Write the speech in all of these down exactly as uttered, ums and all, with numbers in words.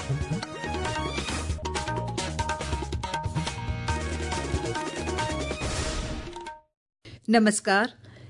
नमस्कार,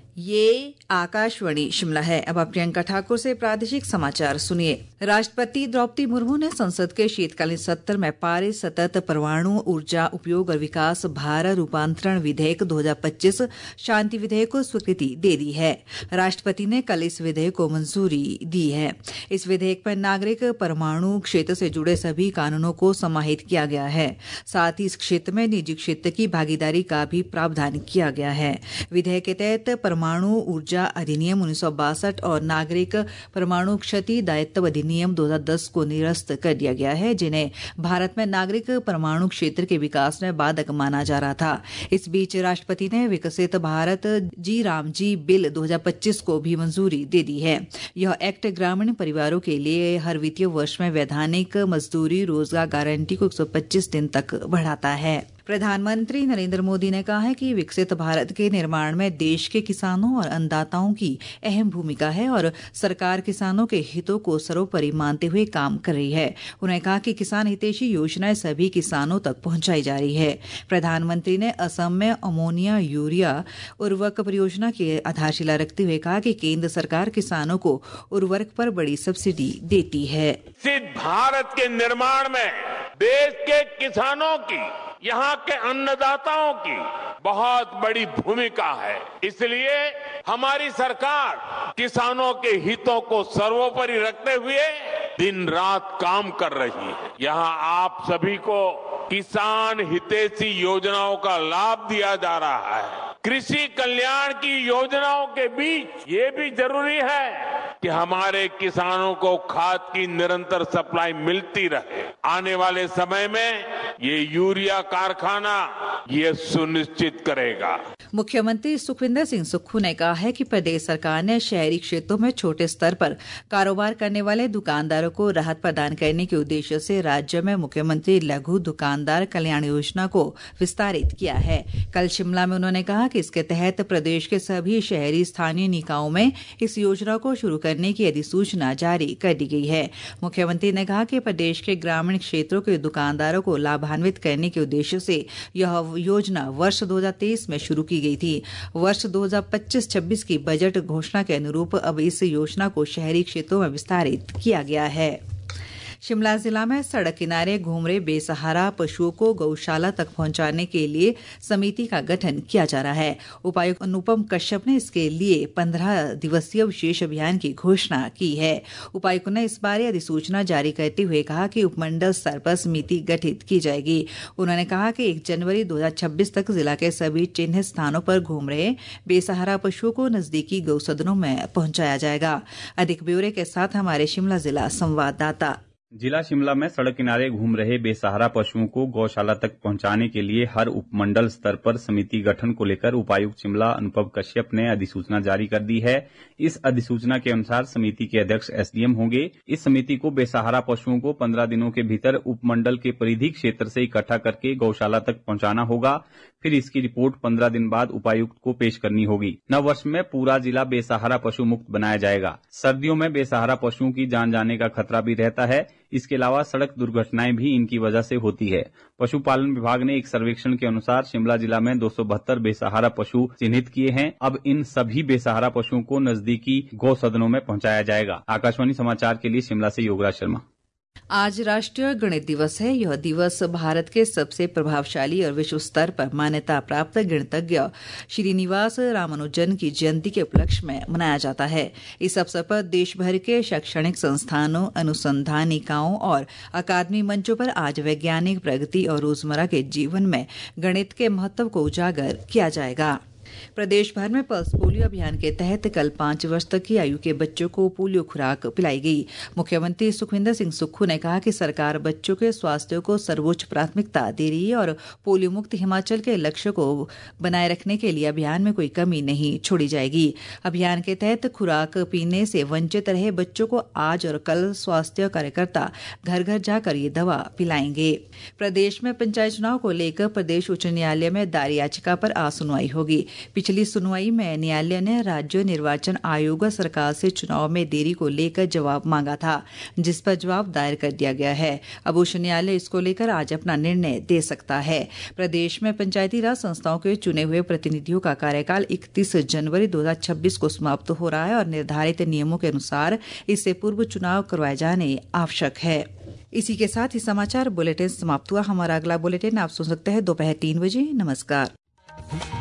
ये आकाशवाणी शिमला है। अब आप प्रियंका ठाकुर से प्रादेशिक समाचार सुनिए। राष्ट्रपति द्रौपदी मुर्मू ने संसद के शीतकालीन सत्र में पारित सतत परमाणु ऊर्जा उपयोग और विकास भारत रूपांतरण विधेयक दो हज़ार पच्चीस शांति विधेयक को स्वीकृति दे दी है। राष्ट्रपति ने कल इस विधेयक को मंजूरी दी है। इस विधेयक पर नागरिक परमाणु क्षेत्र से जुड़े सभी कानूनों को समाहित किया गया है। साथ ही इस क्षेत्र में निजी क्षेत्र की भागीदारी का भी प्रावधान किया गया है। विधेयक के तहत परमाणु ऊर्जा अधिनियम उन्नीस सौ बासठ और नागरिक परमाणु क्षति दायित्व अधिनियम दो हज़ार दस को निरस्त कर दिया गया है, जिन्हें भारत में नागरिक परमाणु क्षेत्र के विकास में बाधक माना जा रहा था। इस बीच राष्ट्रपति ने Viksit Bharat G RAM G bill दो हज़ार पच्चीस को भी मंजूरी दे दी है। यह एक्ट ग्रामीण परिवारों के लिए हर वित्तीय वर्ष में वैधानिक मजदूरी रोजगार गारंटी को एक सौ पच्चीस दिन तक बढ़ाता है। प्रधानमंत्री नरेंद्र मोदी ने कहा है कि विकसित भारत के निर्माण में देश के किसानों और अन्नदाताओं की अहम भूमिका है और सरकार किसानों के हितों को सर्वोपरि मानते हुए काम कर रही है। उन्होंने कहा कि किसान हितैषी योजनाएं सभी किसानों तक पहुंचाई जा रही है। प्रधानमंत्री ने असम में अमोनिया यूरिया उर्वरक परियोजना की आधारशिला रखते हुए कहा कि केंद्र सरकार किसानों को उर्वरक पर बड़ी सब्सिडी देती है। भारत के निर्माण में देश के किसानों की, यहाँ के अन्नदाताओं की बहुत बड़ी भूमिका है। इसलिए हमारी सरकार किसानों के हितों को सर्वोपरि रखते हुए दिन रात काम कर रही है। यहाँ आप सभी को किसान हितैषी योजनाओं का लाभ दिया जा रहा है। कृषि कल्याण की योजनाओं के बीच ये भी जरूरी है कि हमारे किसानों को खाद की निरंतर सप्लाई मिलती रहे। आने वाले समय में ये यूरिया कारखाना ये सुनिश्चित करेगा। मुख्यमंत्री सुखविंदर सिंह सुक्खू ने कहा है कि प्रदेश सरकार ने शहरी क्षेत्रों में छोटे स्तर पर कारोबार करने वाले दुकानदारों को राहत प्रदान करने के उद्देश्य से राज्य में मुख्यमंत्री लघु दुकानदार कल्याण योजना को विस्तारित किया है। कल शिमला में उन्होंने कहा कि इसके तहत प्रदेश के सभी शहरी स्थानीय निकायों में इस योजना को शुरू करने की अधिसूचना जारी कर दी गई है। मुख्यमंत्री ने कहा कि प्रदेश के ग्रामीण क्षेत्रों के दुकानदारों को लाभान्वित करने के उद्देश्य से यह योजना वर्ष दो हज़ार तेईस में शुरू की गई थी। वर्ष दो हज़ार पच्चीस छब्बीस की बजट घोषणा के अनुरूप अब इस योजना को शहरी क्षेत्रों में विस्तारित किया गया है। शिमला जिला में सड़क किनारे घूम रहे बेसहारा पशुओं को गौशाला तक पहुंचाने के लिए समिति का गठन किया जा रहा है। उपायुक्त अनुपम कश्यप ने इसके लिए पंद्रह दिवसीय विशेष अभियान की घोषणा की है। उपायुक्त ने इस बारे अधिसूचना जारी करते हुए कहा कि उपमंडल स्तर पर समिति गठित की जाएगी। उन्होंने कहा कि एक जनवरी दो हज़ार छब्बीस तक जिला के सभी चिन्हित स्थानों पर घूम रहे बेसहारा पशुओं को नजदीकी गौसदनों में पहुंचाया जाएगा। अधिक ब्यौरे के साथ हमारे शिमला जिला संवाददाता। जिला शिमला में सड़क किनारे घूम रहे बेसहारा पशुओं को गौशाला तक पहुंचाने के लिए हर उपमंडल स्तर पर समिति गठन को लेकर उपायुक्त शिमला अनुपम कश्यप ने अधिसूचना जारी कर दी है। इस अधिसूचना के अनुसार समिति के अध्यक्ष एसडीएम होंगे। इस समिति को बेसहारा पशुओं को पंद्रह दिनों के भीतर उपमंडल के परिधि क्षेत्र से इकट्ठा करके गौशाला तक पहुंचाना होगा। फिर इसकी रिपोर्ट पंद्रह दिन बाद उपायुक्त को पेश करनी होगी। नव वर्ष में पूरा जिला बेसहारा पशु मुक्त बनाया जाएगा। सर्दियों में बेसहारा पशुओं की जान जाने का खतरा भी रहता है। इसके अलावा सड़क दुर्घटनाएं भी इनकी वजह से होती है। पशुपालन विभाग ने एक सर्वेक्षण के अनुसार शिमला जिला में दो सौ बहत्तर बेसहारा पशु चिन्हित किए हैं। अब इन सभी बेसहारा पशुओं को नजदीकी गौ सदनों में पहुंचाया जाएगा। आकाशवाणी समाचार के लिए शिमला से योगराज शर्मा। आज राष्ट्रीय गणित दिवस है। यह दिवस भारत के सबसे प्रभावशाली और विश्व स्तर पर मान्यता प्राप्त गणितज्ञ श्रीनिवास रामानुजन की जयंती के उपलक्ष्य में मनाया जाता है। इस अवसर पर देश भर के शैक्षणिक संस्थानों, अनुसंधान इकाओं और अकादमी मंचों पर आज वैज्ञानिक प्रगति और रोजमर्रा के जीवन में गणित के महत्व को उजागर किया जाएगा। प्रदेश भर में पल्स पोलियो अभियान के तहत कल पांच वर्ष तक की आयु के बच्चों को पोलियो खुराक पिलाई गई। मुख्यमंत्री सुखविंदर सिंह सुक्खू ने कहा कि सरकार बच्चों के स्वास्थ्य को सर्वोच्च प्राथमिकता दे रही है और पोलियो मुक्त हिमाचल के लक्ष्य को बनाए रखने के लिए अभियान में कोई कमी नहीं छोड़ी जाएगी। अभियान के तहत खुराक पीने से वंचित रहे बच्चों को आज और कल स्वास्थ्य कार्यकर्ता घर घर जाकर ये दवा पिलाएंगे। प्रदेश में पंचायत चुनाव को लेकर प्रदेश उच्च न्यायालय में दायर याचिका पर आज सुनवाई होगी। पिछली सुनवाई में न्यायालय ने राज्य निर्वाचन आयोग सरकार से चुनाव में देरी को लेकर जवाब मांगा था, जिस पर जवाब दायर कर दिया गया है। अब उच्च न्यायालय इसको लेकर आज अपना निर्णय दे सकता है। प्रदेश में पंचायती राज संस्थाओं के चुने हुए प्रतिनिधियों का कार्यकाल इकतीस जनवरी दो हजार छब्बीस को समाप्त हो रहा है और निर्धारित नियमों के अनुसार इससे पूर्व चुनाव करवाए जाने आवश्यक है। इसी के साथ ही समाचार बुलेटिन समाप्त हुआ। हमारा अगला बुलेटिन आप सुन सकते हैं दोपहर तीन बजे। नमस्कार।